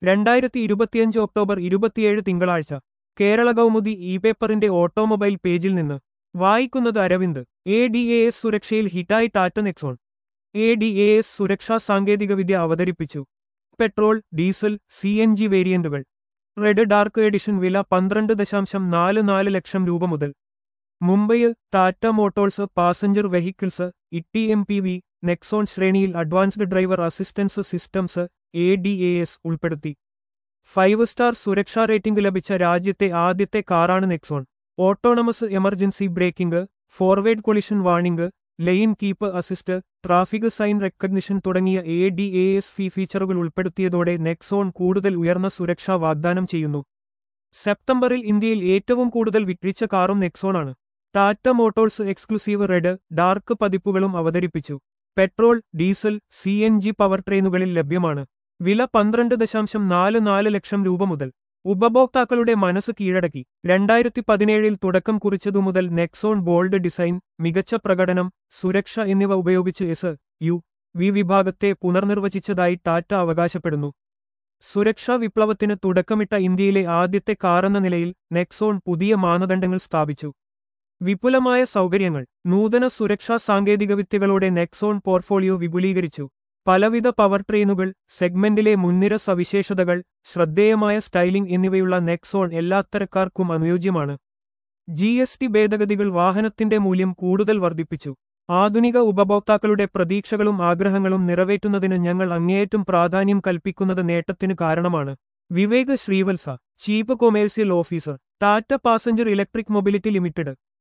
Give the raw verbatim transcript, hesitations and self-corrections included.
രണ്ടായിരത്തി ഇരുപത്തിയഞ്ച് ഒക്ടോബർ ഇരുപത്തിയേഴ് തിങ്കളാഴ്ച കേരള കൗമുദി ഇ പേപ്പറിന്റെ ഓട്ടോമൊബൈൽ പേജിൽ നിന്ന് വായിക്കുന്നത് Aravind. A D A S സുരക്ഷയിൽ ഹിറ്റായി Tata Nexon. A D A S സുരക്ഷാ സാങ്കേതികവിദ്യ അവതരിപ്പിച്ചു. Petrol, diesel, C N G വേരിയന്റുകൾ. റെഡ് ഡാർക്ക് എഡിഷൻ വില പന്ത്രണ്ട് ദശാംശം നാല് നാല് ലക്ഷം രൂപ മുതൽ. Mumbai Tata Motors Passenger Vehicles E T M P V Nexon ശ്രേണിയിൽ advanced driver assistance systems A D A S ഉൾപ്പെടുത്തി. ഫൈവ് സ്റ്റാർ സുരക്ഷാ റേറ്റിംഗ് ലഭിച്ച രാജ്യത്തെ ആദ്യത്തെ കാറാണ് Nexon. Autonomous emergency braking, forward collision warning, lane keep assist, traffic sign recognition തുടങ്ങിയ A D A S ഫി ഫീച്ചറുകൾ ഉൾപ്പെടുത്തിയതോടെ നെക്സോൺ കൂടുതൽ ഉയർന്ന സുരക്ഷ വാഗ്ദാനം ചെയ്യുന്നു. സെപ്റ്റംബറിൽ ഇന്ത്യയിൽ ഏറ്റവും കൂടുതൽ വിറ്റഴിച്ച കാറും നെക്സോണാണ്. Tata Motors exclusive red, dark പതിപ്പുകളും അവതരിപ്പിച്ചു. Petrol, diesel, C N G power ട്രെയിനുകളിൽ ലഭ്യമാണ്. വില പന്ത്രണ്ട് ദശാംശം നാല് നാല് ലക്ഷം രൂപ മുതൽ. ഉപഭോക്താക്കളുടെ മനസ്സ് കീഴടക്കി. രണ്ടായിരത്തി പതിനേഴിൽ തുടക്കം കുറിച്ചതു മുതൽ നെക്സോൺ ബോൾഡ് ഡിസൈൻ, മികച്ച പ്രകടനം, സുരക്ഷ എന്നിവ ഉപയോഗിച്ച് എസ് യു വി വിഭാഗത്തെ പുനർനിർവചിച്ചതായി ടാറ്റ അവകാശപ്പെടുന്നു. സുരക്ഷാ വിപ്ലവത്തിന് തുടക്കമിട്ട ഇന്ത്യയിലെ ആദ്യത്തെ കാറെന്ന നിലയിൽ നെക്സോൺ പുതിയ മാനദണ്ഡങ്ങൾ സ്ഥാപിച്ചു. വിപുലമായ സൗകര്യങ്ങൾ. നൂതന സുരക്ഷാ സാങ്കേതികവിദ്യകളോടെ നെക്സോൺ പോർട്ട്ഫോളിയോ വിപുലീകരിച്ചു. പലവിധ പവർ ട്രെയിനുകൾ, സെഗ്മെന്റിലെ മുൻനിര സവിശേഷതകൾ, ശ്രദ്ധേയമായ സ്റ്റൈലിംഗ് എന്നിവയുള്ള നെക്സോൺ എല്ലാത്തരക്കാർക്കും അനുയോജ്യമാണ്. ജി എസ് ടി ഭേദഗതികൾ വാഹനത്തിന്റെ മൂല്യം കൂടുതൽ വർദ്ധിപ്പിച്ചു. ആധുനിക ഉപഭോക്താക്കളുടെ പ്രതീക്ഷകളും ആഗ്രഹങ്ങളും നിറവേറ്റുന്നതിന് ഞങ്ങൾ അങ്ങേയറ്റം പ്രാധാന്യം കൽപ്പിക്കുന്നത് നേട്ടത്തിന് കാരണമാണ്. Vivek Srivatsa, chief commercial officer, Tata Passenger Electric Mobility limited.